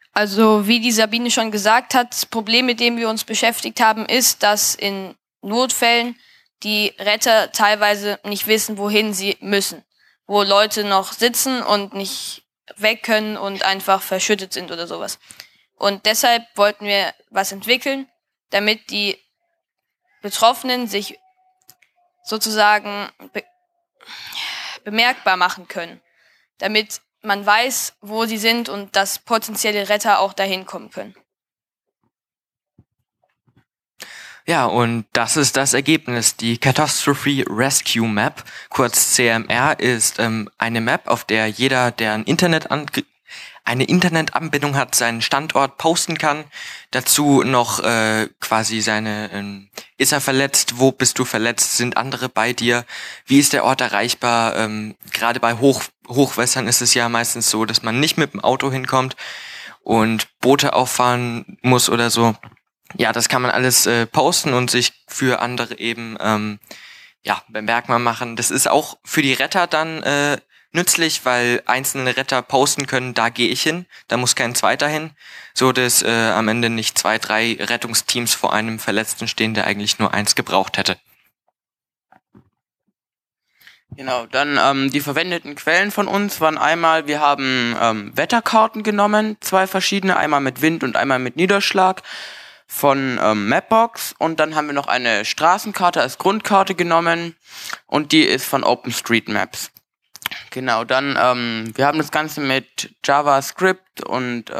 Also wie die Sabine schon gesagt hat, das Problem, mit dem wir uns beschäftigt haben, ist, dass in Notfällen die Retter teilweise nicht wissen, wohin sie müssen. Wo Leute noch sitzen und nicht weg können und einfach verschüttet sind oder sowas. Und deshalb wollten wir was entwickeln, damit die Betroffenen sich sozusagen bemerkbar machen können. Damit man weiß, wo sie sind und dass potenzielle Retter auch dahin kommen können. Ja, und das ist das Ergebnis. Die Catastrophe Rescue Map, kurz CMR, ist eine Map, auf der jeder, der eine Internetanbindung hat, seinen Standort posten kann. Dazu noch quasi ist er verletzt, wo bist du verletzt, sind andere bei dir, wie ist der Ort erreichbar. Gerade bei Hochwässern ist es ja meistens so, dass man nicht mit dem Auto hinkommt und Boote auffahren muss oder so. Ja, das kann man alles posten und sich für andere eben bemerkbar machen. Das ist auch für die Retter dann nützlich, weil einzelne Retter posten können, da gehe ich hin, da muss kein zweiter hin, so dass am Ende nicht 2, 3 Rettungsteams vor einem Verletzten stehen, der eigentlich nur eins gebraucht hätte. Genau, dann die verwendeten Quellen von uns waren einmal, wir haben Wetterkarten genommen, 2 verschiedene, einmal mit Wind und einmal mit Niederschlag von Mapbox, und dann haben wir noch eine Straßenkarte als Grundkarte genommen und die ist von OpenStreetMaps. Genau, dann wir haben das Ganze mit JavaScript und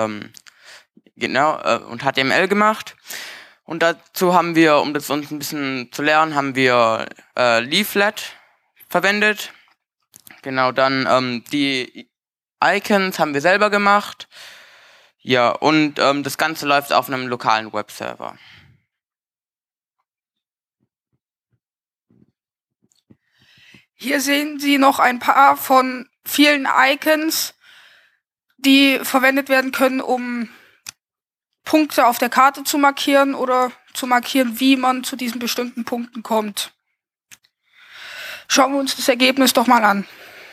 und HTML gemacht, und dazu haben wir, um das uns ein bisschen zu lernen, haben wir Leaflet verwendet. Genau, dann die Icons haben wir selber gemacht. Ja, und das Ganze läuft auf einem lokalen Webserver. Hier sehen Sie noch ein paar von vielen Icons, die verwendet werden können, um Punkte auf der Karte zu markieren oder zu markieren, wie man zu diesen bestimmten Punkten kommt. Schauen wir uns das Ergebnis doch mal an.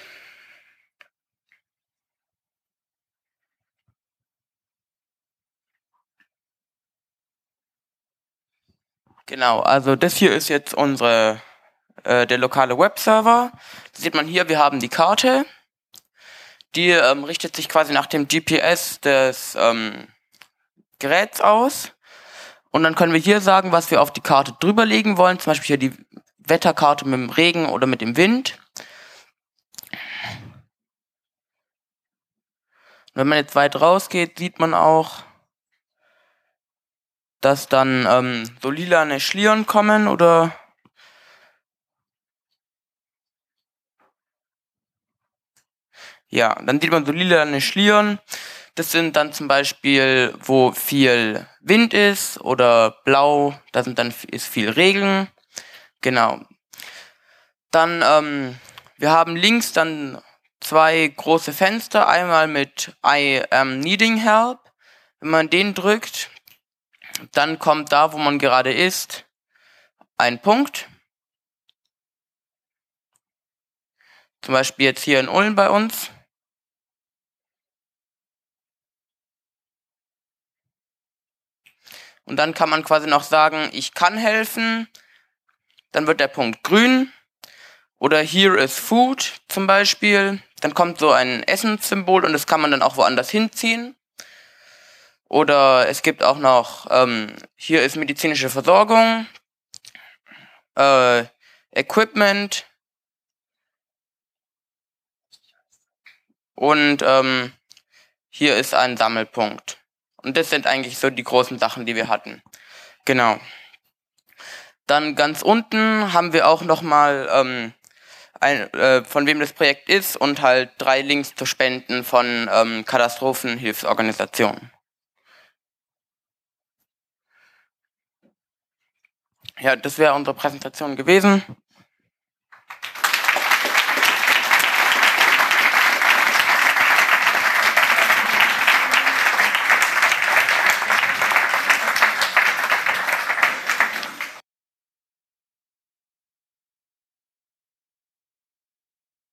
Genau, also das hier ist jetzt der lokale Webserver. Das sieht man hier, wir haben die Karte. Die richtet sich quasi nach dem GPS des Geräts aus. Und dann können wir hier sagen, was wir auf die Karte drüberlegen wollen. Zum Beispiel hier die Wetterkarte mit dem Regen oder mit dem Wind. Wenn man jetzt weit rausgeht, sieht man auch, dass dann so lilane Schlieren kommen oder ja, dann sieht man so lilane Schlieren. Das sind dann zum Beispiel, wo viel Wind ist, oder blau, ist viel Regen. Genau. Dann, wir haben links dann 2 große Fenster, einmal mit I am needing help. Wenn man den drückt, dann kommt da, wo man gerade ist, ein Punkt. Zum Beispiel jetzt hier in Ulm bei uns. Und dann kann man quasi noch sagen, ich kann helfen. Dann wird der Punkt grün. Oder here is food zum Beispiel. Dann kommt so ein Essenssymbol und das kann man dann auch woanders hinziehen. Oder es gibt auch noch, hier ist medizinische Versorgung, Equipment und hier ist ein Sammelpunkt. Und das sind eigentlich so die großen Sachen, die wir hatten. Genau. Dann ganz unten haben wir auch nochmal von wem das Projekt ist und halt 3 Links zu Spenden von Katastrophenhilfsorganisationen. Ja, das wäre unsere Präsentation gewesen.